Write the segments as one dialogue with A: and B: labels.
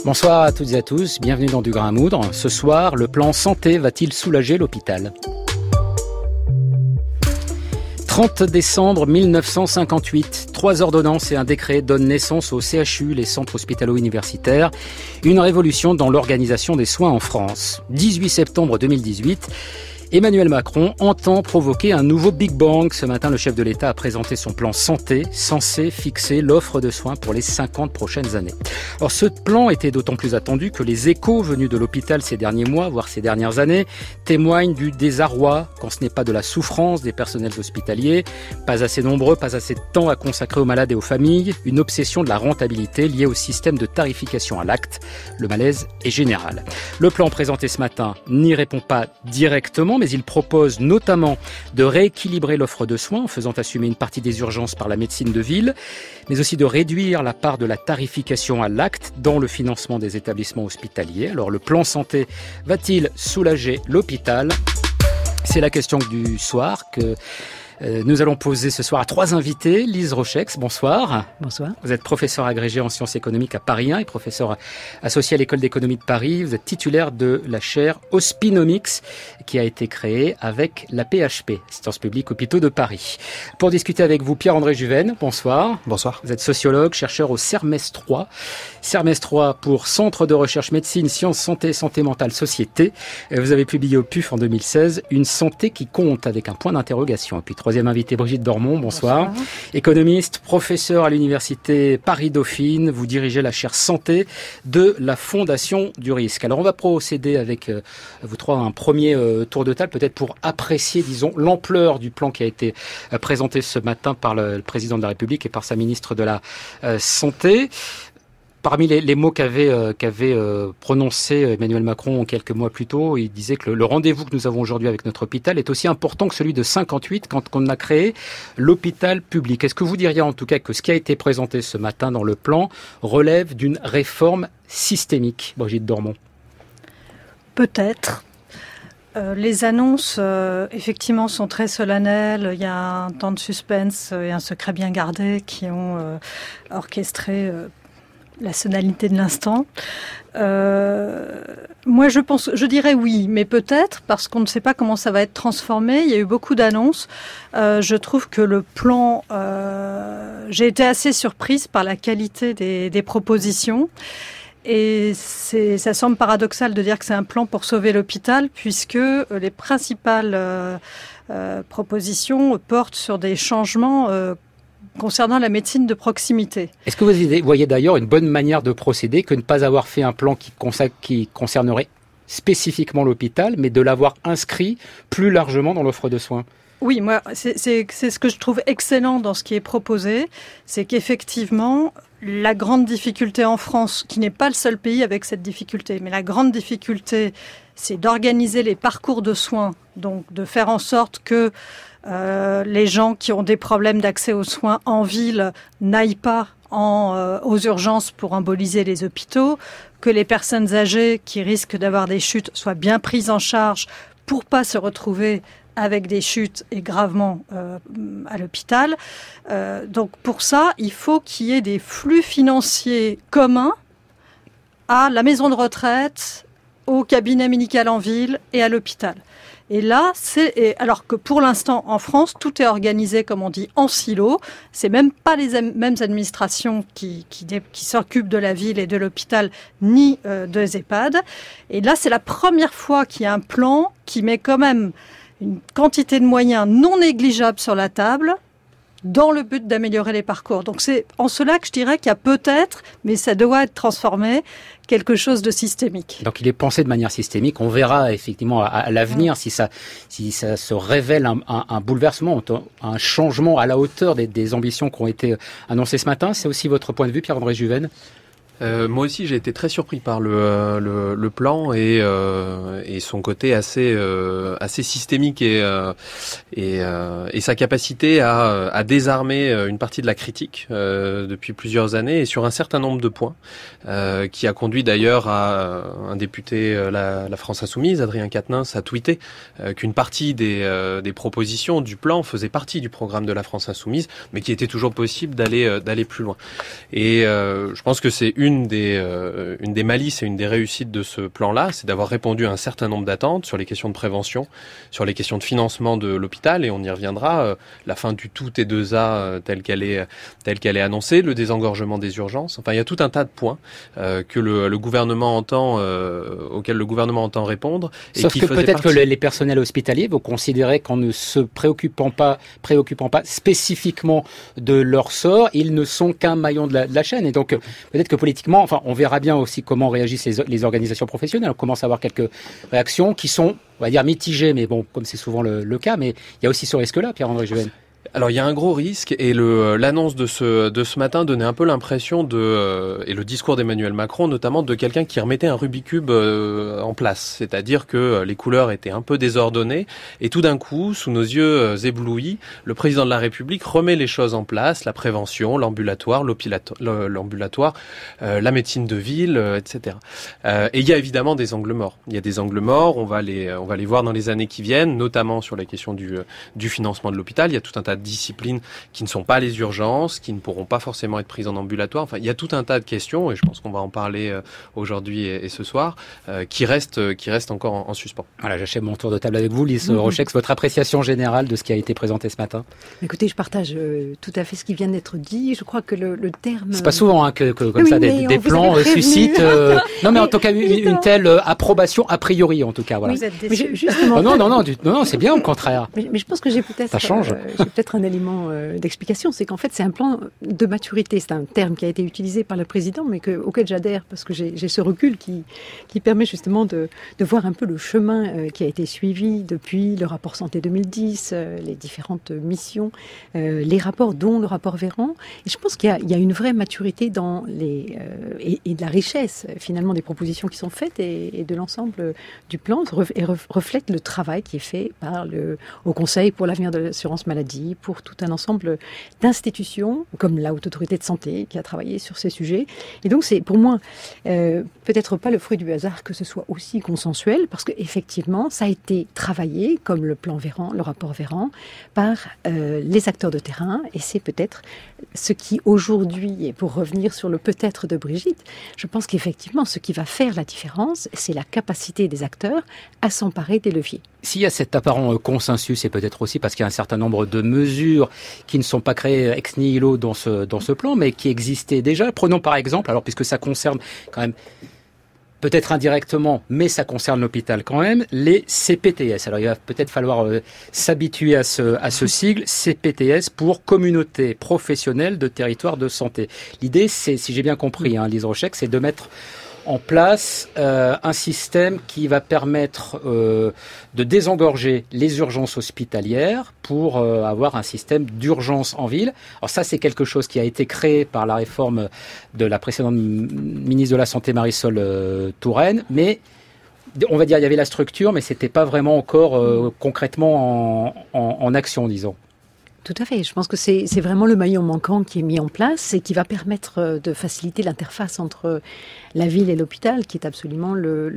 A: Bonsoir à toutes et à tous, bienvenue dans Du Grain à Moudre. Ce soir, le plan santé va-t-il soulager l'hôpital ? 30 décembre 1958, 3 ordonnances et un décret donnent naissance au CHU, les centres hospitalo-universitaires, une révolution dans l'organisation des soins en France. 18 septembre 2018, Emmanuel Macron entend provoquer un nouveau Big Bang. Ce matin, le chef de l'État a présenté son plan santé, censé fixer l'offre de soins pour les 50 prochaines années. Alors, ce plan était d'autant plus attendu que les échos venus de l'hôpital ces derniers mois, voire ces dernières années, témoignent du désarroi, quand ce n'est pas de la souffrance des personnels hospitaliers, pas assez nombreux, pas assez de temps à consacrer aux malades et aux familles, une obsession de la rentabilité liée au système de tarification à l'acte. Le malaise est général. Le plan présenté ce matin n'y répond pas directement, mais il propose notamment de rééquilibrer l'offre de soins en faisant assumer une partie des urgences par la médecine de ville, mais aussi de réduire la part de la tarification à l'acte dans le financement des établissements hospitaliers. Alors le plan santé va-t-il soulager l'hôpital ? C'est la question du soir que nous allons poser ce soir à 3 invités. Lise Rochex, bonsoir.
B: Bonsoir.
A: Vous êtes professeur agrégé en sciences économiques à Paris 1 et professeur associé à l'École d'économie de Paris. Vous êtes titulaire de la chaire Hospinomics qui a été créée avec la PHP, Sciences publiques hôpitaux de Paris. Pour discuter avec vous, Pierre-André Juven, bonsoir.
C: Bonsoir.
A: Vous êtes sociologue, chercheur au CERMES 3. CERMES 3 pour Centre de recherche médecine, sciences, santé, santé mentale, société. Vous avez publié au PUF en 2016 Une santé qui compte avec un point d'interrogation. Et puis troisième invité, Brigitte Dormont, bonsoir. Bonsoir. Économiste, professeur à l'université Paris-Dauphine, vous dirigez la chaire santé de la Fondation du Risque. Alors on va procéder avec vous trois à un premier tour de table, peut-être pour apprécier, disons, l'ampleur du plan qui a été présenté ce matin par le président de la République et par sa ministre de la Santé. Parmi les mots qu'avait prononcé Emmanuel Macron quelques mois plus tôt, il disait que le rendez-vous que nous avons aujourd'hui avec notre hôpital est aussi important que celui de 58 quand on a créé l'hôpital public. Est-ce que vous diriez en tout cas que ce qui a été présenté ce matin dans le plan relève d'une réforme systémique, Brigitte Dormont ?
B: Peut-être. Les annonces, effectivement, sont très solennelles. Il y a un temps de suspense et un secret bien gardé qui ont orchestré la sonalité de l'instant. Moi, je dirais oui, mais peut-être parce qu'on ne sait pas comment ça va être transformé. Il y a eu beaucoup d'annonces. Je trouve que le plan, j'ai été assez surprise par la qualité des propositions. Et ça semble paradoxal de dire que c'est un plan pour sauver l'hôpital, puisque les principales propositions portent sur des changements concernant la médecine de proximité.
A: Est-ce que vous voyez d'ailleurs une bonne manière de procéder que ne pas avoir fait un plan qui concernerait spécifiquement l'hôpital, mais de l'avoir inscrit plus largement dans l'offre de soins ?
B: Oui, moi, c'est ce que je trouve excellent dans ce qui est proposé, c'est qu'effectivement, la grande difficulté en France, qui n'est pas le seul pays avec cette difficulté, mais la grande difficulté, c'est d'organiser les parcours de soins, donc de faire en sorte que les gens qui ont des problèmes d'accès aux soins en ville n'aillent pas aux urgences pour emboliser les hôpitaux, que les personnes âgées qui risquent d'avoir des chutes soient bien prises en charge pour pas se retrouver avec des chutes et gravement à l'hôpital. Donc pour ça, il faut qu'il y ait des flux financiers communs à la maison de retraite, au cabinet médical en ville et à l'hôpital. Et là, alors que pour l'instant, en France, tout est organisé, comme on dit, en silo. C'est même pas les mêmes administrations qui s'occupent de la ville et de l'hôpital, ni des EHPAD. Et là, c'est la première fois qu'il y a un plan qui met quand même une quantité de moyens non négligeables sur la table, dans le but d'améliorer les parcours. Donc c'est en cela que je dirais qu'il y a peut-être, mais ça doit être transformé, quelque chose de systémique.
A: Donc il est pensé de manière systémique. On verra effectivement à l'avenir si ça se révèle un bouleversement, un changement à la hauteur des ambitions qui ont été annoncées ce matin. C'est aussi votre point de vue, Pierre-André Juven ?
C: Moi aussi, j'ai été très surpris par le plan et son côté assez systémique et sa capacité à désarmer une partie de la critique depuis plusieurs années et sur un certain nombre de points qui a conduit d'ailleurs à un député la France Insoumise, Adrien Quatennens, a tweeté qu'une partie des propositions du plan faisait partie du programme de la France Insoumise, mais qu'il était toujours possible d'aller plus loin. Et je pense que c'est une une des malices et une des réussites de ce plan-là, c'est d'avoir répondu à un certain nombre d'attentes sur les questions de prévention, sur les questions de financement de l'hôpital, et on y reviendra, la fin du tout T2A telle qu'elle est annoncée, le désengorgement des urgences. Enfin, il y a tout un tas de points que le gouvernement auxquels le gouvernement entend répondre.
A: Sauf que peut-être que les personnels hospitaliers vont considérer qu'en ne se préoccupant pas spécifiquement de leur sort, ils ne sont qu'un maillon de la chaîne. Et donc, peut-être que politiquement, enfin, on verra bien aussi comment réagissent les organisations professionnelles. On commence à avoir quelques réactions qui sont, on va dire, mitigées, mais bon, comme c'est souvent le cas, mais il y a aussi ce risque-là, Pierre-André Juven.
C: Alors il y a un gros risque et l'annonce de ce matin donnait un peu l'impression et le discours d'Emmanuel Macron notamment de quelqu'un qui remettait un Rubik's Cube en place, c'est-à-dire que les couleurs étaient un peu désordonnées et tout d'un coup, sous nos yeux éblouis, le président de la République remet les choses en place, la prévention, l'ambulatoire, la médecine de ville, etc. Et il y a évidemment des angles morts. Il y a des angles morts, on va les voir dans les années qui viennent, notamment sur la question du financement de l'hôpital. Il y a tout un tas de disciplines qui ne sont pas les urgences, qui ne pourront pas forcément être prises en ambulatoire. Enfin, il y a tout un tas de questions, et je pense qu'on va en parler aujourd'hui et ce soir, qui restent encore en suspens.
A: Voilà, j'achève mon tour de table avec vous, Lise Rochex, votre appréciation générale de ce qui a été présenté ce matin.
D: Écoutez, je partage tout à fait ce qui vient d'être dit. Je crois que le terme...
A: C'est pas souvent que comme ça des plans suscitent... Non, mais en tout cas, une telle approbation a priori, en tout cas. Voilà.
D: Vous êtes déçus. Justement,
A: non, c'est bien au contraire.
D: Mais je pense que j'ai peut-être...
A: Ça change.
D: J'ai peut-être un élément d'explication, c'est qu'en fait c'est un plan de maturité, c'est un terme qui a été utilisé par le président mais auquel j'adhère parce que j'ai ce recul qui permet justement de voir un peu le chemin qui a été suivi depuis le rapport Santé 2010, les différentes missions, les rapports dont le rapport Véran, et je pense qu'il y a une vraie maturité dans et de la richesse finalement des propositions qui sont faites et de l'ensemble du plan et reflète le travail qui est fait par au Conseil pour l'avenir de l'assurance maladie, pour tout un ensemble d'institutions, comme la Haute Autorité de Santé, qui a travaillé sur ces sujets. Et donc, c'est pour moi peut-être pas le fruit du hasard que ce soit aussi consensuel, parce qu'effectivement, ça a été travaillé, comme le plan Véran, le rapport Véran, par les acteurs de terrain, et c'est peut-être ce qui aujourd'hui, et pour revenir sur le peut-être de Brigitte, je pense qu'effectivement, ce qui va faire la différence, c'est la capacité des acteurs à s'emparer des leviers.
A: S'il y a cet apparent consensus, c'est peut-être aussi parce qu'il y a un certain nombre de mesures qui ne sont pas créées ex nihilo dans ce plan, mais qui existaient déjà. Prenons par exemple, alors puisque ça concerne quand même, peut-être indirectement, mais ça concerne l'hôpital quand même, les CPTS. Alors il va peut-être falloir s'habituer à ce sigle, CPTS pour Communauté Professionnelle de Territoire de Santé. L'idée, c'est, si j'ai bien compris, Lise Rochex, c'est de mettre en place un système qui va permettre de désengorger les urgences hospitalières pour avoir un système d'urgence en ville. Alors ça, c'est quelque chose qui a été créé par la réforme de la précédente ministre de la Santé, Marisol Touraine, mais on va dire il y avait la structure, mais c'était pas vraiment encore concrètement en action, disons.
D: Tout à fait. Je pense que c'est vraiment le maillon manquant qui est mis en place et qui va permettre de faciliter l'interface entre la ville et l'hôpital, qui est absolument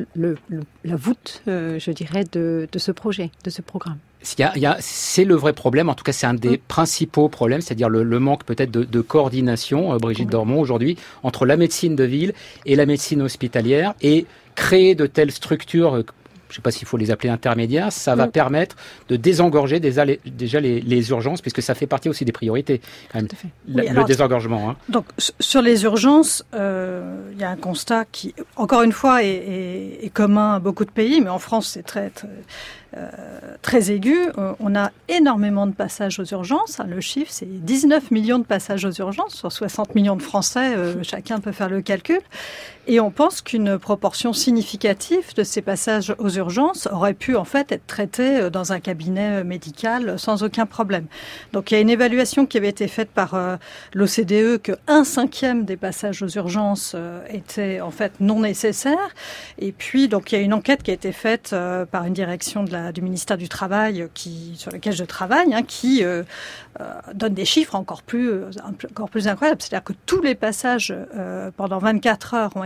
D: la voûte, je dirais, de ce projet, de ce programme.
A: C'est le vrai problème, en tout cas c'est un des principaux problèmes, c'est-à-dire le manque peut-être de coordination, Brigitte Dormont, aujourd'hui, entre la médecine de ville et la médecine hospitalière, et créer de telles structures, je ne sais pas s'il faut les appeler intermédiaires, ça va permettre de désengorger déjà les urgences, puisque ça fait partie aussi des priorités, quand même, le désengorgement. Hein. Donc,
B: sur les urgences, il y a un constat qui, encore une fois, est commun à beaucoup de pays, mais en France, c'est très aigu. On a énormément de passages aux urgences. Le chiffre, c'est 19 millions de passages aux urgences sur 60 millions de Français. Chacun peut faire le calcul. Et on pense qu'une proportion significative de ces passages aux urgences aurait pu en fait être traitée dans un cabinet médical sans aucun problème. Donc il y a une évaluation qui avait été faite par l'OCDE que 1/5 des passages aux urgences étaient en fait non nécessaires. Et puis donc il y a une enquête qui a été faite par une direction du ministère du Travail sur laquelle je travaille, qui donne des chiffres encore plus incroyables. C'est-à-dire que tous les passages pendant 24 heures ont été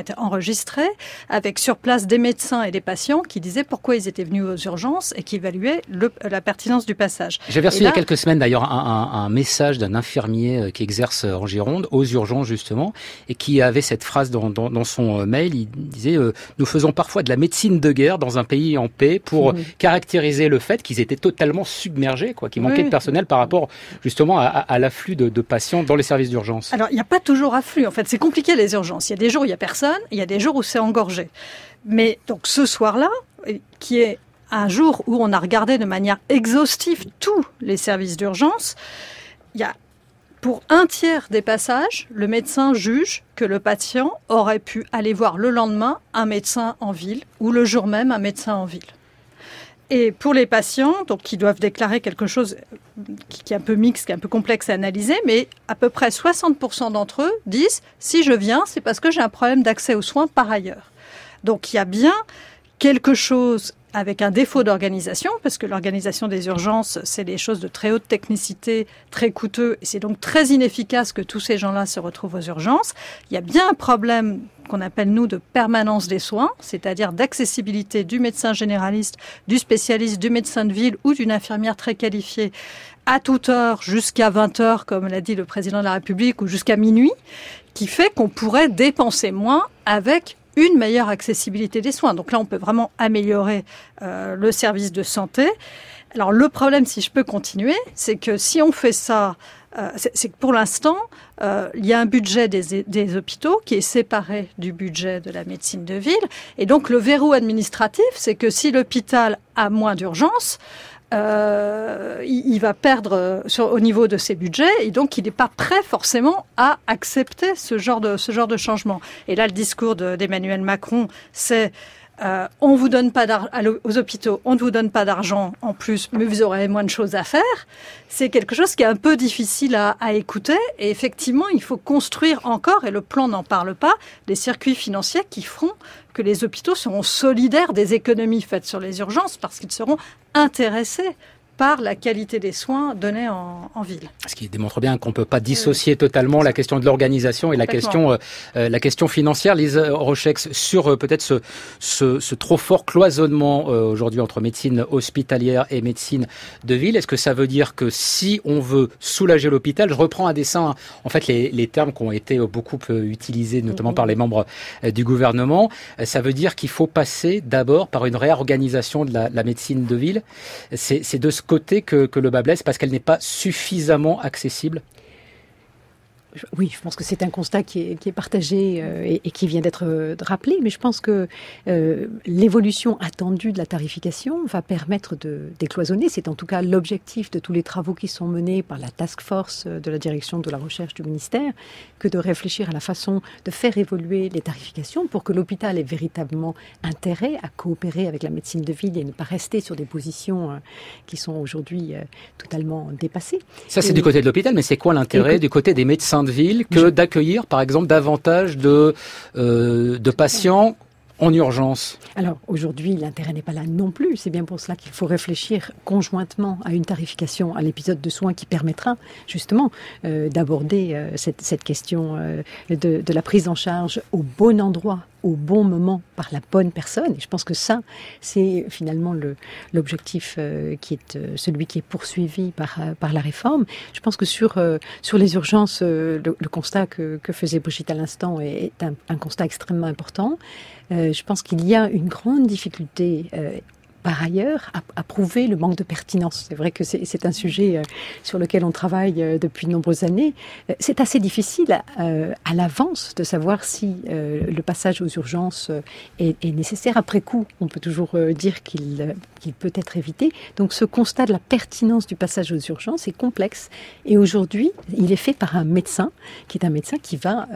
B: étaient enregistrés, avec sur place des médecins et des patients qui disaient pourquoi ils étaient venus aux urgences et qui évaluaient la pertinence du passage.
A: J'avais reçu il y a quelques semaines d'ailleurs un message d'un infirmier qui exerce en Gironde, aux urgences justement, et qui avait cette phrase dans son mail. Il disait nous faisons parfois de la médecine de guerre dans un pays en paix pour caractériser le fait qu'ils étaient totalement submergés, qu'il manquait de personnel par rapport justement à l'afflux de patients dans les services d'urgence.
B: Alors il n'y a pas toujours afflux, en fait c'est compliqué les urgences. Il y a des jours où il n'y a personne, il y a des jours où c'est engorgé. Mais donc ce soir-là, qui est un jour où on a regardé de manière exhaustive tous les services d'urgence, il y a pour un tiers des passages, le médecin juge que le patient aurait pu aller voir le lendemain un médecin en ville ou le jour même un médecin en ville. Et pour les patients, donc qui doivent déclarer quelque chose qui est un peu mixte, qui est un peu complexe à analyser, mais à peu près 60% d'entre eux disent « si je viens, c'est parce que j'ai un problème d'accès aux soins par ailleurs ». Donc il y a bien quelque chose avec un défaut d'organisation, parce que l'organisation des urgences, c'est des choses de très haute technicité, très coûteux, et c'est donc très inefficace que tous ces gens-là se retrouvent aux urgences. Il y a bien un problème qu'on appelle, nous, de permanence des soins, c'est-à-dire d'accessibilité du médecin généraliste, du spécialiste, du médecin de ville ou d'une infirmière très qualifiée à toute heure, jusqu'à 20h, comme l'a dit le président de la République, ou jusqu'à minuit, qui fait qu'on pourrait dépenser moins avec une meilleure accessibilité des soins. Donc là, on peut vraiment améliorer le service de santé. Alors le problème, si je peux continuer, c'est que si on fait ça, c'est que pour l'instant, il y a un budget des hôpitaux qui est séparé du budget de la médecine de ville. Et donc le verrou administratif, c'est que si l'hôpital a moins d'urgence, il va perdre au niveau de ses budgets et donc il n'est pas prêt forcément à accepter ce genre de changement. Et là, le discours d'Emmanuel Macron, c'est on vous donne pas aux hôpitaux, on ne vous donne pas d'argent en plus, mais vous aurez moins de choses à faire. C'est quelque chose qui est un peu difficile à écouter. Et effectivement, il faut construire encore, et le plan n'en parle pas, des circuits financiers qui feront que les hôpitaux seront solidaires des économies faites sur les urgences parce qu'ils seront intéressés par la qualité des soins donnés en ville.
A: Ce qui démontre bien qu'on ne peut pas dissocier totalement la question de l'organisation et la question financière. Lise Rochex, sur peut-être ce trop fort cloisonnement aujourd'hui entre médecine hospitalière et médecine de ville, est-ce que ça veut dire que si on veut soulager l'hôpital, je reprends à dessein en fait les termes qui ont été beaucoup utilisés notamment par les membres du gouvernement, ça veut dire qu'il faut passer d'abord par une réorganisation de la médecine de ville. C'est de ce côté que le bât blesse parce qu'elle n'est pas suffisamment accessible?
D: Oui, je pense que c'est un constat qui est partagé et qui vient d'être rappelé, mais je pense que l'évolution attendue de la tarification va permettre de décloisonner. C'est en tout cas l'objectif de tous les travaux qui sont menés par la task force de la direction de la recherche du ministère, que de réfléchir à la façon de faire évoluer les tarifications pour que l'hôpital ait véritablement intérêt à coopérer avec la médecine de ville et ne pas rester sur des positions qui sont aujourd'hui totalement dépassées.
A: Ça, c'est du côté de l'hôpital, mais c'est quoi l'intérêt du côté des médecins de ville que d'accueillir, par exemple, davantage de patients en urgence?
D: Alors aujourd'hui, l'intérêt n'est pas là non plus. C'est bien pour cela qu'il faut réfléchir conjointement à une tarification à l'épisode de soins qui permettra justement d'aborder cette question de la prise en charge au bon endroit, au bon moment, par la bonne personne. Et je pense que ça, c'est finalement l'objectif qui est celui qui est poursuivi par la réforme. Je pense que sur les urgences, le constat que faisait Brigitte à l'instant est un constat extrêmement important. Je pense qu'il y a une grande difficulté par ailleurs à prouver le manque de pertinence. C'est vrai que c'est un sujet sur lequel on travaille depuis de nombreuses années. C'est assez difficile à l'avance de savoir si le passage aux urgences est nécessaire. Après coup, on peut toujours dire qu'il peut être évité. Donc ce constat de la pertinence du passage aux urgences est complexe. Et aujourd'hui, il est fait par un médecin, qui est un médecin qui va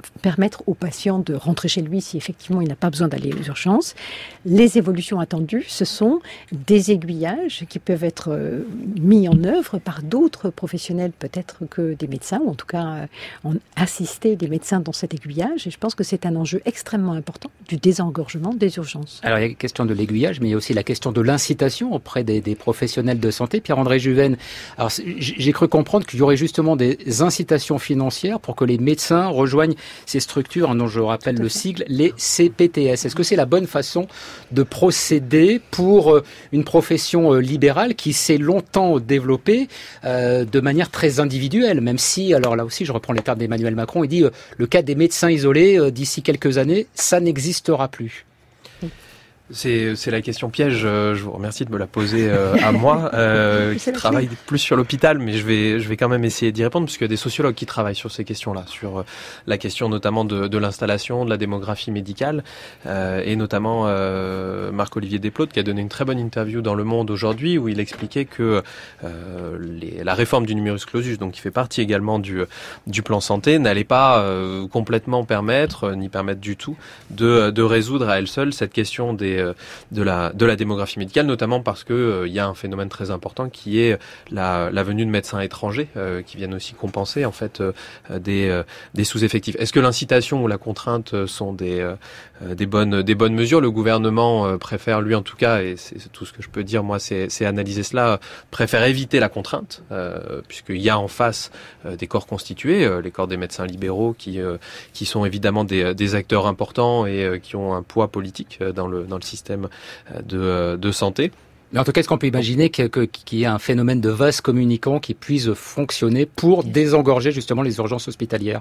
D: permettre au patient de rentrer chez lui si effectivement il n'a pas besoin d'aller aux urgences. Les évolutions attendues, ce sont des aiguillages qui peuvent être mis en œuvre par d'autres professionnels, peut-être que des médecins, ou en tout cas assister des médecins dans cet aiguillage. Et je pense que c'est un enjeu extrêmement important du désengorgement des urgences.
A: Alors il y a la question de l'aiguillage, mais il y a aussi la question de l'incitation auprès des professionnels de santé. Pierre-André Juven, alors j'ai cru comprendre qu'il y aurait justement des incitations financières pour que les médecins rejoignent ces structures dont je rappelle le sigle, les CPTS. Est-ce que c'est la bonne façon de procéder pour une profession libérale qui s'est longtemps développée de manière très individuelle, même si, alors là aussi je reprends les termes d'Emmanuel Macron, il dit le cas des médecins isolés d'ici quelques années, ça n'existera plus.
C: C'est la question piège. Je vous remercie de me la poser à moi, qui travaille plus sur l'hôpital, mais je vais quand même essayer d'y répondre, parce qu'il y a des sociologues qui travaillent sur ces questions-là, sur la question notamment de l'installation, de la démographie médicale, et notamment Marc-Olivier Desplaudes, qui a donné une très bonne interview dans Le Monde aujourd'hui, où il expliquait que la réforme du numerus clausus, donc qui fait partie également du plan santé, n'allait pas complètement permettre, ni permettre du tout, de résoudre à elle seule cette question de la démographie médicale, notamment parce que il y a un phénomène très important qui est la venue de médecins étrangers qui viennent aussi compenser en fait des sous-effectifs. Est-ce que l'incitation ou la contrainte sont des bonnes mesures? Le gouvernement préfère, lui en tout cas, et c'est tout ce que je peux dire moi, c'est analyser cela, préfère éviter la contrainte, puisqu'il y a en face des corps constitués, les corps des médecins libéraux qui sont évidemment des acteurs importants et qui ont un poids politique dans le système de santé.
A: Mais en tout cas, est-ce qu'on peut imaginer qu'il y ait un phénomène de vase communicant qui puisse fonctionner pour désengorger justement les urgences hospitalières?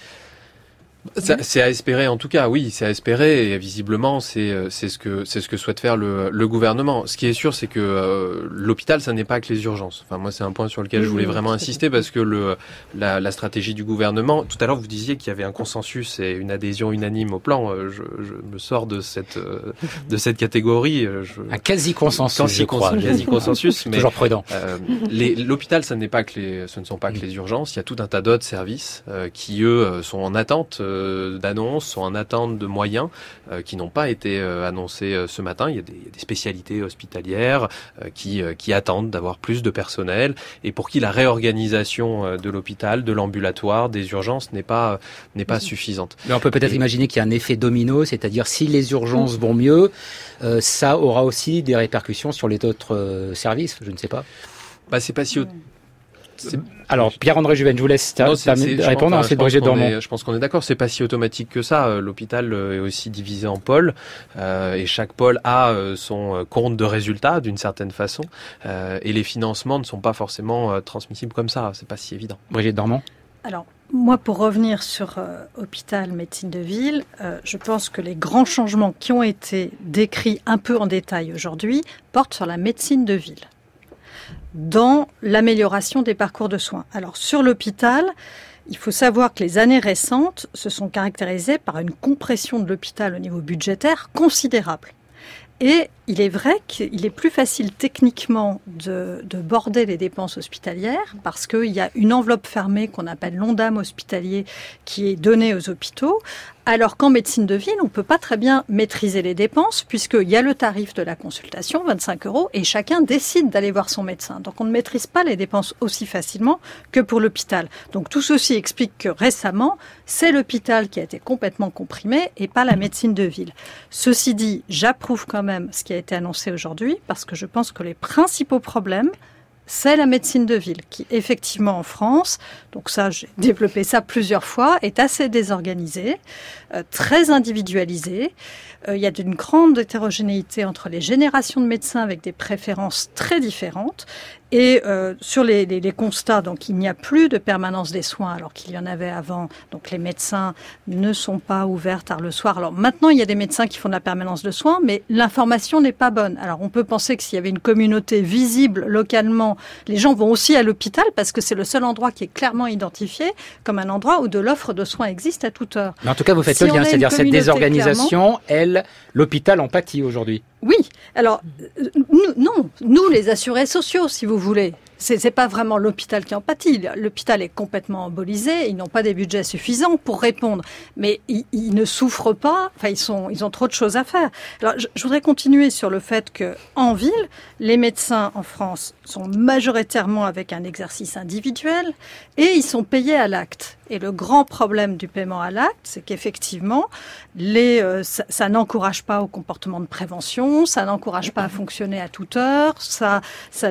C: C'est à espérer en tout cas, oui, c'est à espérer, et visiblement c'est ce que souhaite faire le gouvernement. Ce qui est sûr, c'est que l'hôpital, ça n'est pas que les urgences. Enfin, moi, c'est un point sur lequel je voulais vraiment insister, parce que la stratégie du gouvernement. Tout à l'heure, vous disiez qu'il y avait un consensus et une adhésion unanime au plan. Je me sors de cette catégorie.
A: Un quasi-consensus, je crois.
C: Quasi-consensus, mais
A: toujours prudent.
C: L'hôpital, ce ne sont pas que les urgences. Il y a tout un tas d'autres services qui eux sont en attente d'annonces, sont en attente de moyens qui n'ont pas été annoncés ce matin. Il y a des spécialités hospitalières qui attendent d'avoir plus de personnel, et pour qui la réorganisation de l'hôpital, de l'ambulatoire, des urgences n'est pas suffisante.
A: Mais on peut peut-être imaginer qu'il y a un effet domino, c'est-à-dire si les urgences vont mieux, ça aura aussi des répercussions sur les autres services, je ne sais pas.
C: C'est pas si...
A: Alors, Pierre-André Juven, je vous laisse répondre, ensuite Brigitte Dormont.
C: Je pense qu'on est d'accord, c'est pas si automatique que ça. L'hôpital est aussi divisé en pôles, et chaque pôle a son compte de résultats d'une certaine façon, et les financements ne sont pas forcément transmissibles comme ça, c'est pas si évident.
A: Brigitte Dormont.
B: Alors, moi, pour revenir sur hôpital, médecine de ville, je pense que les grands changements qui ont été décrits un peu en détail aujourd'hui portent sur la médecine de ville, dans l'amélioration des parcours de soins. Alors, sur l'hôpital, il faut savoir que les années récentes se sont caractérisées par une compression de l'hôpital au niveau budgétaire considérable. Et il est vrai qu'il est plus facile techniquement de border les dépenses hospitalières, parce qu'il y a une enveloppe fermée qu'on appelle l'ONDAM hospitalier qui est donnée aux hôpitaux, alors qu'en médecine de ville, on ne peut pas très bien maîtriser les dépenses, puisqu'il y a le tarif de la consultation, 25 €, et chacun décide d'aller voir son médecin. Donc on ne maîtrise pas les dépenses aussi facilement que pour l'hôpital. Donc tout ceci explique que récemment, c'est l'hôpital qui a été complètement comprimé et pas la médecine de ville. Ceci dit, j'approuve quand même ce qui a été annoncé aujourd'hui, parce que je pense que les principaux problèmes, c'est la médecine de ville qui, effectivement, en France, donc ça, j'ai développé ça plusieurs fois, est assez désorganisée, très individualisée. Il y a une grande hétérogénéité entre les générations de médecins avec des préférences très différentes. Et sur les constats, donc il n'y a plus de permanence des soins alors qu'il y en avait avant. Donc les médecins ne sont pas ouverts tard le soir. Alors maintenant, il y a des médecins qui font de la permanence de soins, mais l'information n'est pas bonne. Alors on peut penser que s'il y avait une communauté visible localement, les gens vont aussi à l'hôpital parce que c'est le seul endroit qui est clairement identifié comme un endroit où de l'offre de soins existe à toute heure.
A: Mais en tout cas, vous faites le lien, c'est-à-dire cette désorganisation, l'hôpital en pâtit aujourd'hui.
B: Oui, alors nous les assurés sociaux, si vous voulez. c'est pas vraiment l'hôpital qui en pâtit. L'hôpital est complètement embolisé. Ils n'ont pas des budgets suffisants pour répondre. Mais ils ne souffrent pas. Enfin, ils ont trop de choses à faire. Alors, je voudrais continuer sur le fait que, en ville, les médecins en France sont majoritairement avec un exercice individuel et ils sont payés à l'acte. Et le grand problème du paiement à l'acte, c'est qu'effectivement, ça n'encourage pas au comportement de prévention, ça n'encourage pas à fonctionner à toute heure, ça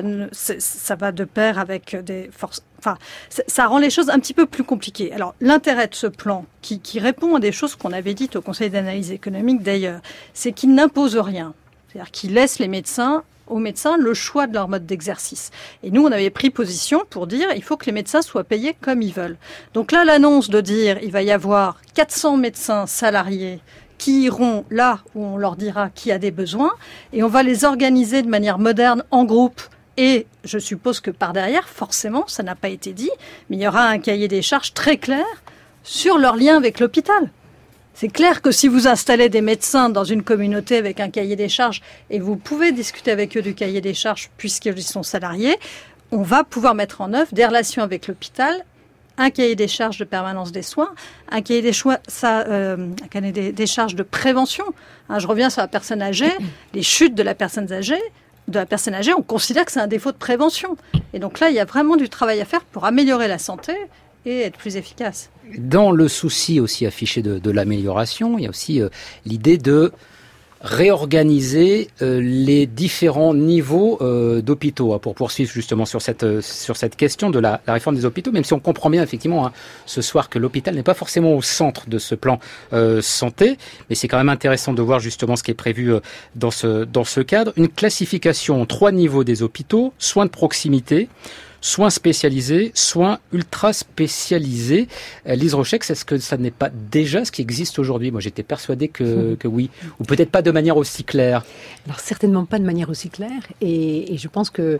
B: va de pair avec des forces. Enfin, ça rend les choses un petit peu plus compliquées. Alors, l'intérêt de ce plan, qui répond à des choses qu'on avait dites au Conseil d'analyse économique d'ailleurs, c'est qu'il n'impose rien. C'est-à-dire qu'il laisse aux médecins le choix de leur mode d'exercice. Et nous, on avait pris position pour dire il faut que les médecins soient payés comme ils veulent. Donc là, l'annonce de dire il va y avoir 400 médecins salariés qui iront là où on leur dira qui a des besoins et on va les organiser de manière moderne en groupe. Et je suppose que par derrière, forcément, ça n'a pas été dit, mais il y aura un cahier des charges très clair sur leur lien avec l'hôpital. C'est clair que si vous installez des médecins dans une communauté avec un cahier des charges, et vous pouvez discuter avec eux du cahier des charges puisqu'ils sont salariés, on va pouvoir mettre en œuvre des relations avec l'hôpital, un cahier des charges de permanence des soins, un cahier des charges de prévention. Je reviens sur la personne âgée, les chutes de la personne âgée, on considère que c'est un défaut de prévention. Et donc là, il y a vraiment du travail à faire pour améliorer la santé et être plus efficace.
A: Dans le souci aussi affiché de l'amélioration, il y a aussi l'idée de réorganiser les différents niveaux d'hôpitaux, pour poursuivre justement sur cette question de la réforme des hôpitaux, même si on comprend bien effectivement ce soir que l'hôpital n'est pas forcément au centre de ce plan santé, mais c'est quand même intéressant de voir justement ce qui est prévu dans ce cadre. Une classification en 3 niveaux des hôpitaux: soins de proximité, soins spécialisés, soins ultra spécialisés. Lise Rochex, est-ce que ça n'est pas déjà ce qui existe aujourd'hui? Moi, j'étais persuadée que oui, ou peut-être pas de manière aussi claire.
D: Alors certainement pas de manière aussi claire, et je pense que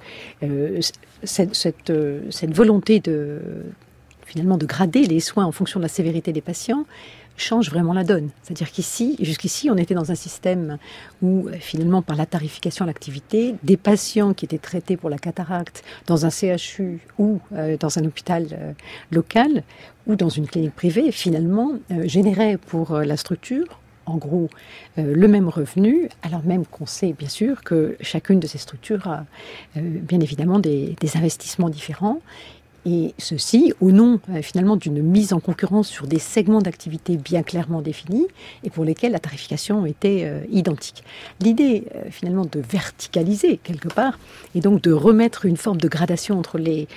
D: cette volonté finalement de grader les soins en fonction de la sévérité des patients change vraiment la donne. C'est-à-dire jusqu'ici, on était dans un système où, finalement, par la tarification à l'activité, des patients qui étaient traités pour la cataracte dans un CHU ou dans un hôpital local ou dans une clinique privée, finalement, généraient pour la structure, en gros, le même revenu, alors même qu'on sait, bien sûr, que chacune de ces structures a, bien évidemment, des investissements différents. Et ceci au nom finalement d'une mise en concurrence sur des segments d'activité bien clairement définis et pour lesquels la tarification était identique. L'idée finalement de verticaliser quelque part et donc de remettre une forme de gradation entre les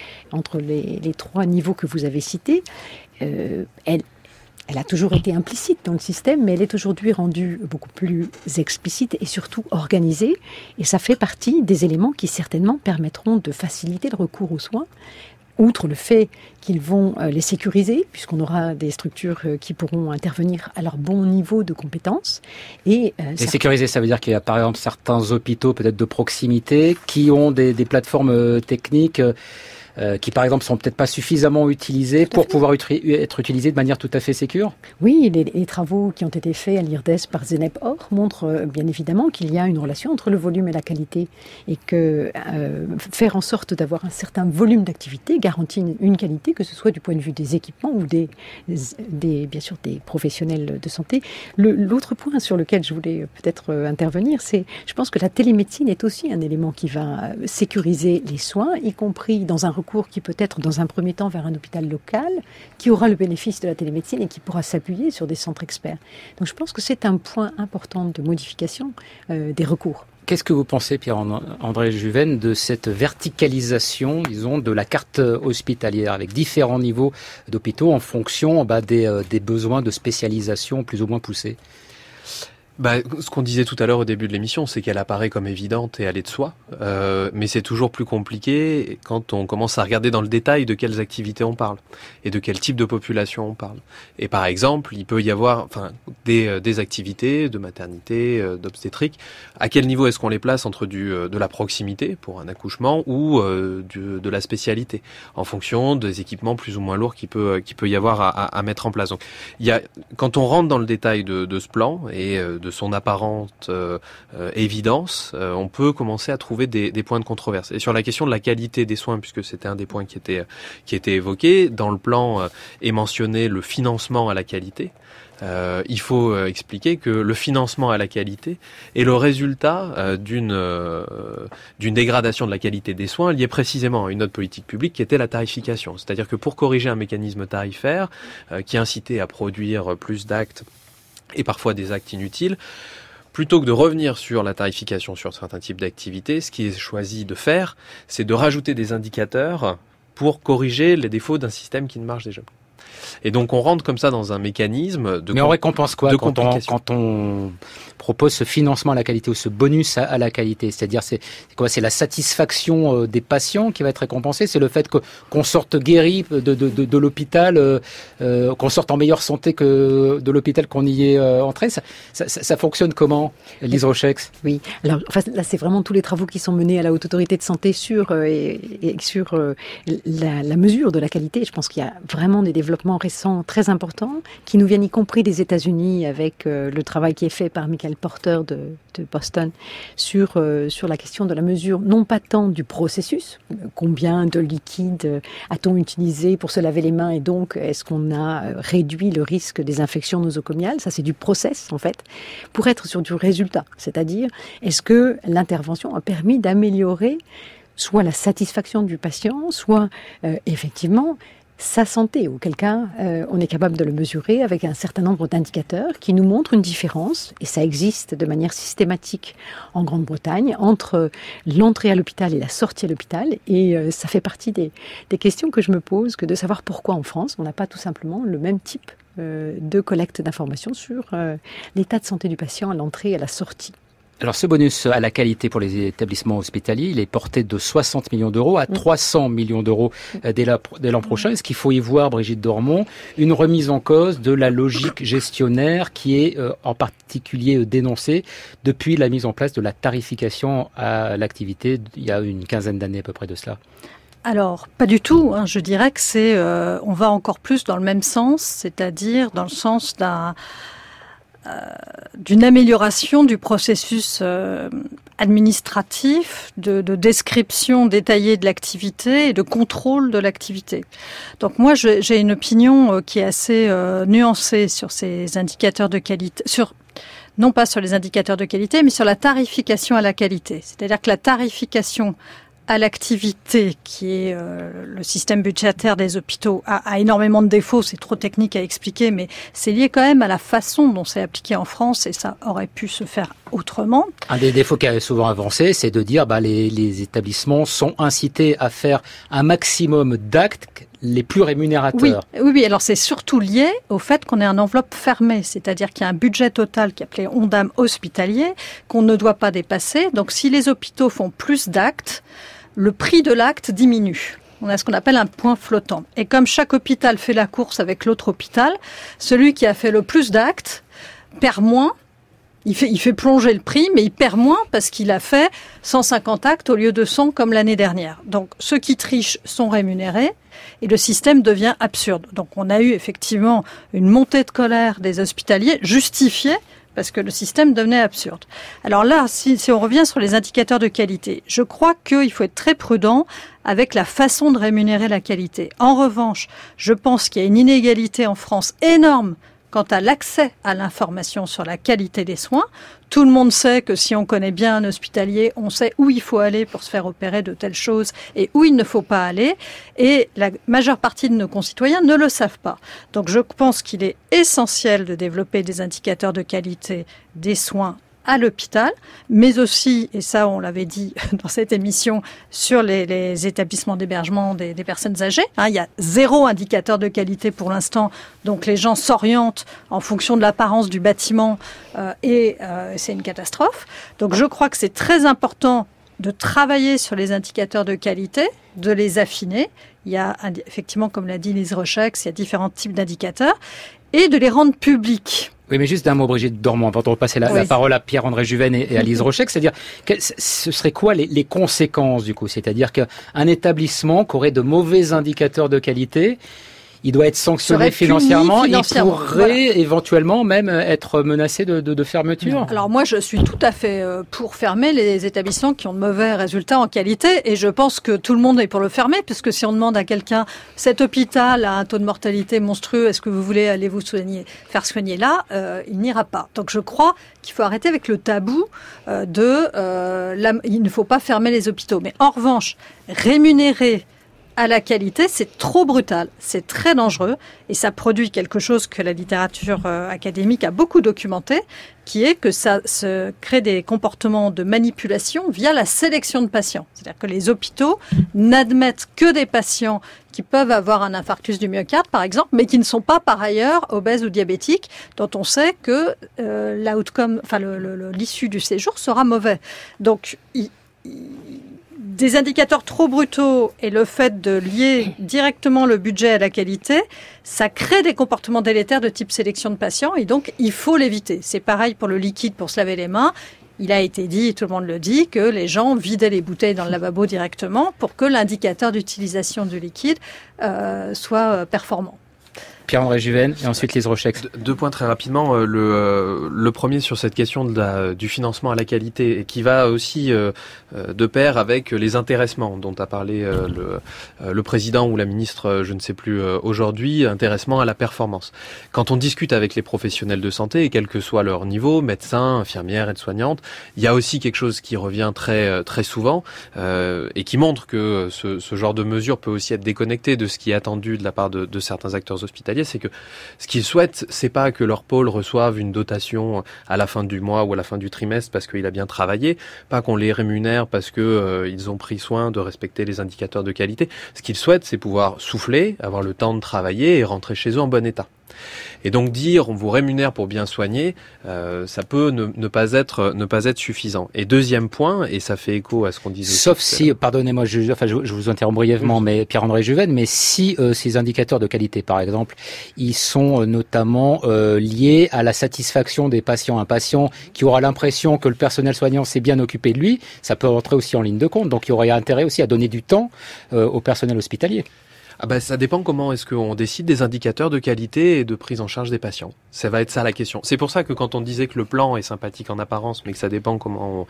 D: 3 niveaux que vous avez cités, elle a toujours été implicite dans le système, mais elle est aujourd'hui rendue beaucoup plus explicite et surtout organisée. Et ça fait partie des éléments qui certainement permettront de faciliter le recours aux soins, outre le fait qu'ils vont les sécuriser, puisqu'on aura des structures qui pourront intervenir à leur bon niveau de compétences. Et
A: sécuriser, ça veut dire qu'il y a par exemple certains hôpitaux peut-être de proximité qui ont des plateformes techniques qui par exemple sont peut-être pas suffisamment utilisées pour pouvoir être utilisées de manière tout à fait sécure?
D: Oui, les travaux qui ont été faits à l'IRDES par Zenep-Or montrent bien évidemment qu'il y a une relation entre le volume et la qualité et que faire en sorte d'avoir un certain volume d'activité garantit une qualité, que ce soit du point de vue des équipements ou bien sûr des professionnels de santé. L'autre point sur lequel je voulais peut-être intervenir, c'est je pense que la télémédecine est aussi un élément qui va sécuriser les soins, y compris dans un recours qui peut être dans un premier temps vers un hôpital local, qui aura le bénéfice de la télémédecine et qui pourra s'appuyer sur des centres experts. Donc je pense que c'est un point important de modification des recours.
A: Qu'est-ce que vous pensez, Pierre-André Juven, de cette verticalisation, disons, de la carte hospitalière avec différents niveaux d'hôpitaux en fonction des besoins de spécialisation plus ou moins poussés?
C: Ce qu'on disait tout à l'heure au début de l'émission, c'est qu'elle apparaît comme évidente et aller de soi, mais c'est toujours plus compliqué quand on commence à regarder dans le détail de quelles activités on parle et de quel type de population on parle. Et par exemple, il peut y avoir des activités de maternité, d'obstétrique. À quel niveau est-ce qu'on les place entre de la proximité pour un accouchement ou de la spécialité, en fonction des équipements plus ou moins lourds qu'il peut y avoir à mettre en place. Donc, quand on rentre dans le détail de ce plan et de de son apparente évidence, on peut commencer à trouver des points de controverse. Et sur la question de la qualité des soins, puisque c'était un des points qui était évoqué, dans le plan est mentionné le financement à la qualité. Il faut expliquer que le financement à la qualité est le résultat d'une dégradation de la qualité des soins liée précisément à une autre politique publique qui était la tarification. C'est-à-dire que pour corriger un mécanisme tarifaire qui incitait à produire plus d'actes et parfois des actes inutiles, plutôt que de revenir sur la tarification sur certains types d'activités, ce qui est choisi de faire, c'est de rajouter des indicateurs pour corriger les défauts d'un système qui ne marche déjà plus. Et donc on rentre comme ça dans un mécanisme de...
A: Mais on récompense quoi quand on propose ce financement à la qualité ou ce bonus à la qualité? C'est-à-dire c'est quoi? C'est la satisfaction des patients qui va être récompensée? C'est le fait qu'on sorte guéri de l'hôpital, qu'on sorte en meilleure santé que de l'hôpital qu'on y est entré? Ça fonctionne comment, Lise Rochex?
D: Oui, alors là c'est vraiment tous les travaux qui sont menés à la Haute Autorité de Santé sur la mesure de la qualité. Je pense qu'il y a vraiment des développements récents très importants qui nous viennent y compris des États-Unis avec le travail qui est fait par Michael Porter de Boston sur la question de la mesure, non pas tant du processus, combien de liquide a-t-on utilisé pour se laver les mains et donc est-ce qu'on a réduit le risque des infections nosocomiales, ça c'est du process en fait, pour être sur du résultat, c'est-à-dire est-ce que l'intervention a permis d'améliorer soit la satisfaction du patient, soit effectivement sa santé, auquel cas on est capable de le mesurer avec un certain nombre d'indicateurs qui nous montrent une différence, et ça existe de manière systématique en Grande-Bretagne, entre l'entrée à l'hôpital et la sortie à l'hôpital, et ça fait partie des questions que je me pose, que de savoir pourquoi en France on n'a pas tout simplement le même type de collecte d'informations sur l'état de santé du patient à l'entrée et à la sortie.
A: Alors ce bonus à la qualité pour les établissements hospitaliers, il est porté de 60 millions d'euros à 300 millions d'euros dès l'an prochain. Est-ce qu'il faut y voir, Brigitte Dormont, une remise en cause de la logique gestionnaire qui est en particulier dénoncée depuis la mise en place de la tarification à l'activité il y a une quinzaine d'années à peu près de cela?
B: Alors, pas du tout. Je dirais que on va encore plus dans le même sens, c'est-à-dire dans le sens d'une amélioration du processus administratif, de description détaillée de l'activité et de contrôle de l'activité. Donc moi, j'ai une opinion qui est assez nuancée sur ces indicateurs de qualité, non pas sur les indicateurs de qualité, mais sur la tarification à la qualité. C'est-à-dire que la tarification à l'activité, qui est le système budgétaire des hôpitaux, a énormément de défauts, c'est trop technique à expliquer, mais c'est lié quand même à la façon dont c'est appliqué en France, et ça aurait pu se faire autrement. Un
A: des défauts qui est souvent avancé, c'est de dire les établissements sont incités à faire un maximum d'actes les plus rémunérateurs.
B: Oui, alors c'est surtout lié au fait qu'on ait une enveloppe fermée, c'est-à-dire qu'il y a un budget total qui est appelé ONDAM hospitalier, qu'on ne doit pas dépasser. Donc si les hôpitaux font plus d'actes, le prix de l'acte diminue. On a ce qu'on appelle un point flottant. Et comme chaque hôpital fait la course avec l'autre hôpital, celui qui a fait le plus d'actes perd moins. Il fait plonger le prix, mais il perd moins parce qu'il a fait 150 actes au lieu de 100 comme l'année dernière. Donc ceux qui trichent sont rémunérés et le système devient absurde. Donc on a eu effectivement une montée de colère des hospitaliers justifiée parce que le système devenait absurde. Alors là, si on revient sur les indicateurs de qualité, je crois qu'il faut être très prudent avec la façon de rémunérer la qualité. En revanche, je pense qu'il y a une inégalité en France énorme quant à l'accès à l'information sur la qualité des soins. Tout le monde sait que si on connaît bien un hospitalier, on sait où il faut aller pour se faire opérer de telles choses et où il ne faut pas aller. Et la majeure partie de nos concitoyens ne le savent pas. Donc je pense qu'il est essentiel de développer des indicateurs de qualité des soins à l'hôpital, mais aussi, et ça on l'avait dit dans cette émission, sur les établissements d'hébergement des personnes âgées. Il y a 0 indicateur de qualité pour l'instant, donc les gens s'orientent en fonction de l'apparence du bâtiment et c'est une catastrophe. Donc je crois que c'est très important de travailler sur les indicateurs de qualité, de les affiner. Il y a effectivement, comme l'a dit Lise Rochex, il y a différents types d'indicateurs, et de les rendre publics.
A: Oui, mais juste d'un mot, Brigitte Dormont, avant de repasser la parole à Pierre-André Juven et à Lise Rochex, c'est-à-dire, ce serait quoi les conséquences du coup? C'est-à-dire qu'un établissement qui aurait de mauvais indicateurs de qualité, il doit être sanctionné financièrement. Il pourrait éventuellement même être menacé de fermeture.
B: Alors moi, je suis tout à fait pour fermer les établissements qui ont de mauvais résultats en qualité, et je pense que tout le monde est pour le fermer, puisque si on demande à quelqu'un, cet hôpital a un taux de mortalité monstrueux, est-ce que vous voulez aller vous faire soigner là, il n'ira pas. Donc je crois qu'il faut arrêter avec le tabou il ne faut pas fermer les hôpitaux. Mais en revanche, rémunérer à la qualité, c'est trop brutal, c'est très dangereux, et ça produit quelque chose que la littérature académique a beaucoup documenté, qui est que ça se crée des comportements de manipulation via la sélection de patients. C'est-à-dire que les hôpitaux n'admettent que des patients qui peuvent avoir un infarctus du myocarde, par exemple, mais qui ne sont pas par ailleurs obèses ou diabétiques, dont on sait que l'issue du séjour sera mauvais. Donc, des indicateurs trop brutaux et le fait de lier directement le budget à la qualité, ça crée des comportements délétères de type sélection de patients, et donc il faut l'éviter. C'est pareil pour le liquide pour se laver les mains. Il a été dit, et tout le monde le dit, que les gens vidaient les bouteilles dans le lavabo directement pour que l'indicateur d'utilisation du liquide soit performant.
A: Pierre-André Juvenne et ensuite Lise Rochex.
C: Deux points très rapidement. Le premier sur cette question du financement à la qualité, et qui va aussi de pair avec les intéressements dont a parlé le président ou la ministre, je ne sais plus aujourd'hui, intéressement à la performance. Quand on discute avec les professionnels de santé, et quel que soit leur niveau, médecins, infirmières, aides-soignantes, il y a aussi quelque chose qui revient très très souvent et qui montre que ce genre de mesure peut aussi être déconnecté de ce qui est attendu de la part de certains acteurs hospitaliers. C'est que ce qu'ils souhaitent, c'est pas que leur pôle reçoive une dotation à la fin du mois ou à la fin du trimestre parce qu'il a bien travaillé, pas qu'on les rémunère parce que ils ont pris soin de respecter les indicateurs de qualité. Ce qu'ils souhaitent, c'est pouvoir souffler, avoir le temps de travailler et rentrer chez eux en bon état. Et donc dire on vous rémunère pour bien soigner, ça peut ne pas être suffisant. Et deuxième point, et ça fait écho à ce qu'on disait.
A: Sauf si, pardonnez-moi, je vous interromps brièvement, mais Pierre-André Juvenne, mais si ces indicateurs de qualité, par exemple, ils sont notamment liés à la satisfaction des patients. Un patient qui aura l'impression que le personnel soignant s'est bien occupé de lui, ça peut rentrer aussi en ligne de compte. Donc il y aurait intérêt aussi à donner du temps au personnel hospitalier.
C: Ça dépend comment est-ce qu'on décide des indicateurs de qualité et de prise en charge des patients. Ça va être ça la question. C'est pour ça que quand on disait que le plan est sympathique en apparence, mais que ça dépend comment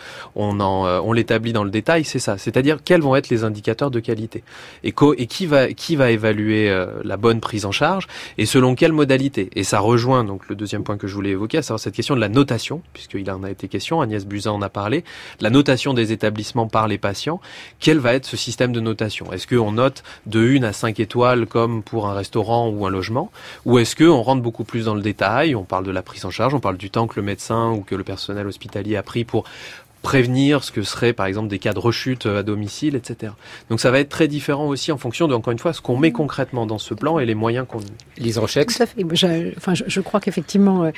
C: on l'établit dans le détail, c'est ça. C'est-à-dire quels vont être les indicateurs de qualité et qui va évaluer la bonne prise en charge et selon quelle modalité. Et ça rejoint donc le deuxième point que je voulais évoquer, à savoir cette question de la notation, puisqu'il en a été question. Agnès Buzyn en a parlé. La notation des établissements par les patients. Quel va être ce système de notation? Est-ce qu'on note de 1 à 5 étoiles comme pour un restaurant ou un logement, ou est-ce qu'on rentre beaucoup plus dans le détail, on parle de la prise en charge, on parle du temps que le médecin ou que le personnel hospitalier a pris pour prévenir ce que serait par exemple des cas de rechute à domicile, etc. Donc ça va être très différent aussi en fonction de, encore une fois, ce qu'on met concrètement dans ce plan et les moyens qu'on met.
A: Lise Rochex.
D: Tout à fait. Je crois qu'effectivement,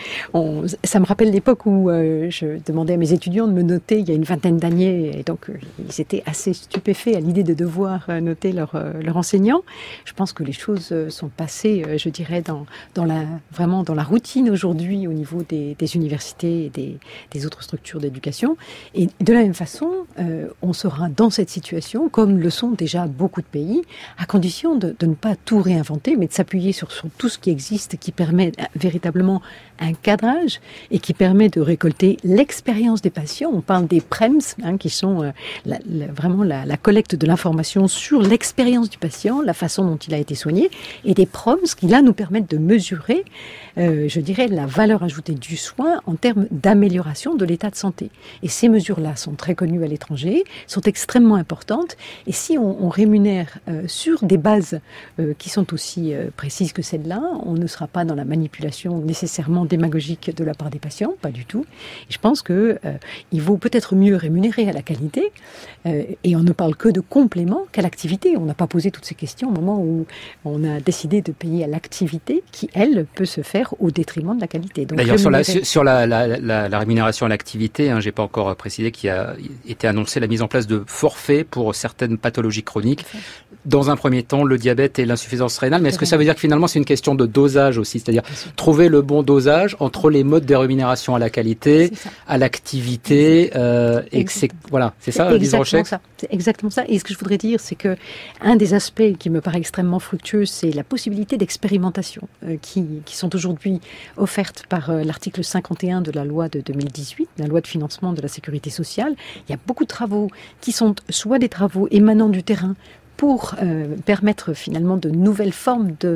D: ça me rappelle l'époque où je demandais à mes étudiants de me noter il y a une vingtaine d'années, et donc ils étaient assez stupéfaits à l'idée de devoir noter leur enseignant. Je pense que les choses sont passées, je dirais, vraiment dans la routine aujourd'hui au niveau des universités et des autres structures d'éducation. Et de la même façon, on sera dans cette situation, comme le sont déjà beaucoup de pays, à condition de ne pas tout réinventer, mais de s'appuyer sur tout ce qui existe, qui permet véritablement un cadrage et qui permet de récolter l'expérience des patients. On parle des PREMS, qui sont vraiment la collecte de l'information sur l'expérience du patient, la façon dont il a été soigné, et des PROMS qui, là, nous permettent de mesurer, je dirais, la valeur ajoutée du soin en termes d'amélioration de l'état de santé. Et ces mesures-là sont très connues à l'étranger, sont extrêmement importantes, et si on rémunère sur des bases qui sont aussi précises que celles-là, on ne sera pas dans la manipulation nécessairement démagogique de la part des patients, pas du tout. Et je pense que il vaut peut-être mieux rémunérer à la qualité, et on ne parle que de complément qu'à l'activité. On n'a pas posé toutes ces questions au moment où on a décidé de payer à l'activité qui, elle, peut se faire au détriment de la qualité. Donc,
A: d'ailleurs, sur la rémunération à l'activité, j'ai pas encore précisé qu'il a été annoncé la mise en place de forfaits pour certaines pathologies chroniques. Dans un premier temps, le diabète et l'insuffisance rénale. Mais est-ce que ça veut dire que finalement c'est une question de dosage aussi, c'est-à-dire trouver le bon dosage entre les modes de rémunération à la qualité, à l'activité, voilà, c'est ça, Lise Rochex ?
D: C'est exactement ça. Et ce que je voudrais dire, c'est que un des aspects qui me paraît extrêmement fructueux, c'est la possibilité d'expérimentation qui sont aujourd'hui offertes par l'article 51 de la loi de 2018, la loi de financement de la sécurité sociale. Il y a beaucoup de travaux qui sont soit des travaux émanant du terrain, pour permettre finalement de nouvelles formes de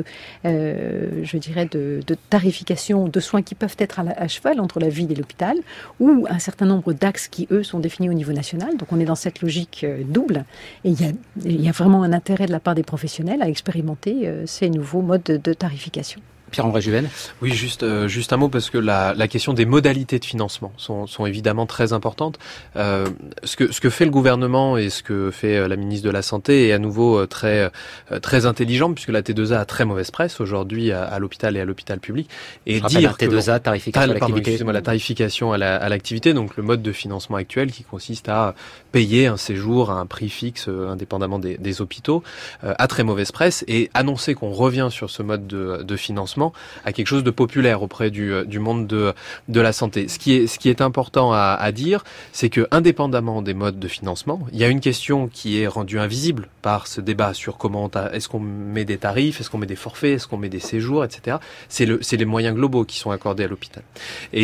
D: tarification de soins qui peuvent être à cheval entre la ville et l'hôpital, ou un certain nombre d'axes qui, eux, sont définis au niveau national. Donc on est dans cette logique double. Et il y a vraiment un intérêt de la part des professionnels à expérimenter ces nouveaux modes de tarification.
A: Pierre-André Juven.
C: Oui, juste un mot, parce que la question des modalités de financement sont évidemment très importantes. Ce que fait le gouvernement et ce que fait la ministre de la Santé est à nouveau très intelligent, puisque la T2A a très mauvaise presse aujourd'hui à l'hôpital et à l'hôpital public. Et dire
A: la T2A, tarification à l'activité.
C: La tarification à l'activité, donc le mode de financement actuel qui consiste à payer un séjour à un prix fixe indépendamment des hôpitaux, a très mauvaise presse, et annoncer qu'on revient sur ce mode de financement à quelque chose de populaire auprès du monde de la santé. Ce qui est important à dire, c'est que indépendamment des modes de financement, il y a une question qui est rendue invisible par ce débat sur comment est-ce qu'on met des tarifs, est-ce qu'on met des forfaits, est-ce qu'on met des séjours, etc. C'est les moyens globaux qui sont accordés à l'hôpital. Et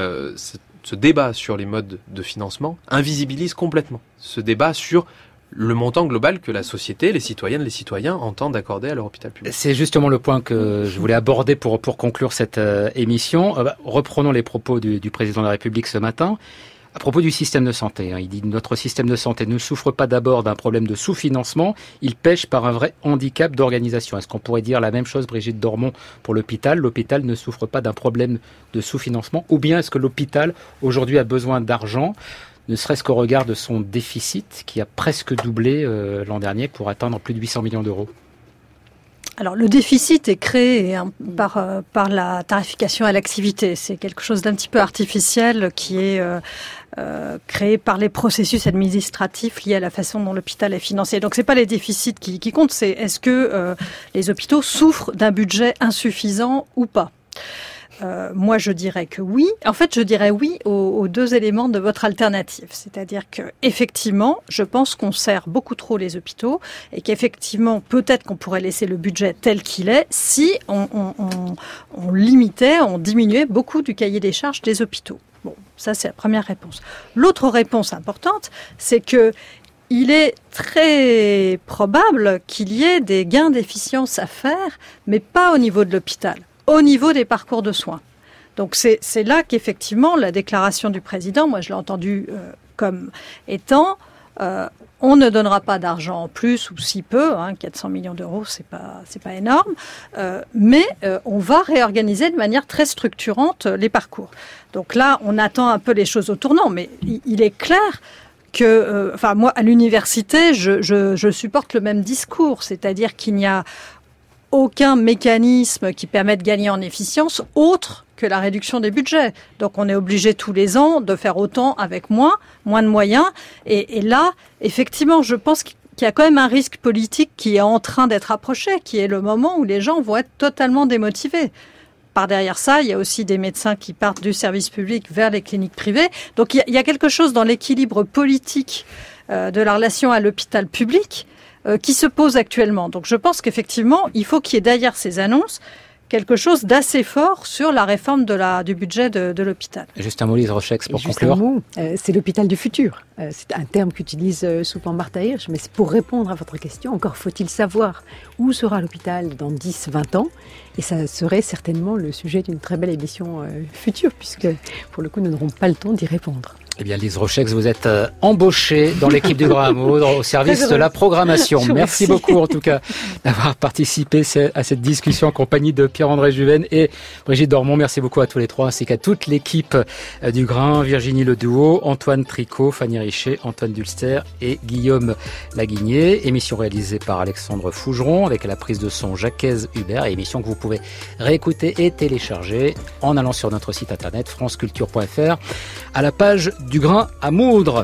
C: ce débat sur les modes de financement invisibilise complètement ce débat sur le montant global que la société, les citoyennes, les citoyens entendent accorder à leur hôpital public.
A: C'est justement le point que je voulais aborder pour conclure cette émission. Reprenons les propos du président de la République ce matin. À propos du système de santé, il dit « Notre système de santé ne souffre pas d'abord d'un problème de sous-financement, il pèche par un vrai handicap d'organisation. » Est-ce qu'on pourrait dire la même chose, Brigitte Dormont, pour l'hôpital ? L'hôpital ne souffre pas d'un problème de sous-financement, ou bien est-ce que l'hôpital, aujourd'hui, a besoin d'argent, ne serait-ce qu'au regard de son déficit, qui a presque doublé l'an dernier pour atteindre plus de 800 millions d'euros?
B: Alors, le déficit est créé par la tarification à l'activité. C'est quelque chose d'un petit peu artificiel qui est créé par les processus administratifs liés à la façon dont l'hôpital est financé. Donc, c'est pas les déficits qui comptent, c'est est-ce que les hôpitaux souffrent d'un budget insuffisant ou pas. Moi, je dirais que oui. En fait, je dirais oui aux deux éléments de votre alternative. C'est-à-dire que, effectivement, je pense qu'on sert beaucoup trop les hôpitaux et qu'effectivement, peut-être qu'on pourrait laisser le budget tel qu'il est si on limitait, on diminuait beaucoup du cahier des charges des hôpitaux. Bon, ça, c'est la première réponse. L'autre réponse importante, c'est que il est très probable qu'il y ait des gains d'efficience à faire, mais pas au niveau de l'hôpital, au niveau des parcours de soins. Donc c'est là qu'effectivement la déclaration du président, moi je l'ai entendue comme étant on ne donnera pas d'argent en plus ou si peu, 400 millions d'euros c'est pas énorme, mais on va réorganiser de manière très structurante les parcours. Donc là on attend un peu les choses au tournant, mais il est clair que, moi à l'université je supporte le même discours, c'est-à-dire qu'il n'y a aucun mécanisme qui permet de gagner en efficience autre que la réduction des budgets. Donc on est obligé tous les ans de faire autant avec moins de moyens. Et là, effectivement, je pense qu'il y a quand même un risque politique qui est en train d'être approché, qui est le moment où les gens vont être totalement démotivés. Par derrière ça, il y a aussi des médecins qui partent du service public vers les cliniques privées. Donc il y a quelque chose dans l'équilibre politique de la relation à l'hôpital public qui se pose actuellement. Donc je pense qu'effectivement, il faut qu'il y ait derrière ces annonces quelque chose d'assez fort sur la réforme du budget de l'hôpital.
A: Juste un mot, Lise Rochex, pour conclure.
D: C'est l'hôpital du futur. C'est un terme qu'utilise souvent Martha Hirsch, mais c'est pour répondre à votre question, encore faut-il savoir où sera l'hôpital dans 10-20 ans, et ça serait certainement le sujet d'une très belle émission future, puisque pour le coup, nous n'aurons pas le temps d'y répondre.
A: Eh bien, Lise Rochex, vous êtes embauchée dans l'équipe du Grand Hameau, au service de la programmation. Merci beaucoup, en tout cas, d'avoir participé à cette discussion en compagnie de Pierre-André Juven et Brigitte Dormont. Merci beaucoup à tous les trois, ainsi qu'à toute l'équipe du Grain, Virginie Leduau, Antoine Tricot, Fanny Richet, Antoine Dulster et Guillaume Laguigné. Émission réalisée par Alexandre Fougeron, avec la prise de son Jacques Hubert, et émission que vous pouvez réécouter et télécharger en allant sur notre site internet franceculture.fr à la page du Grain à moudre.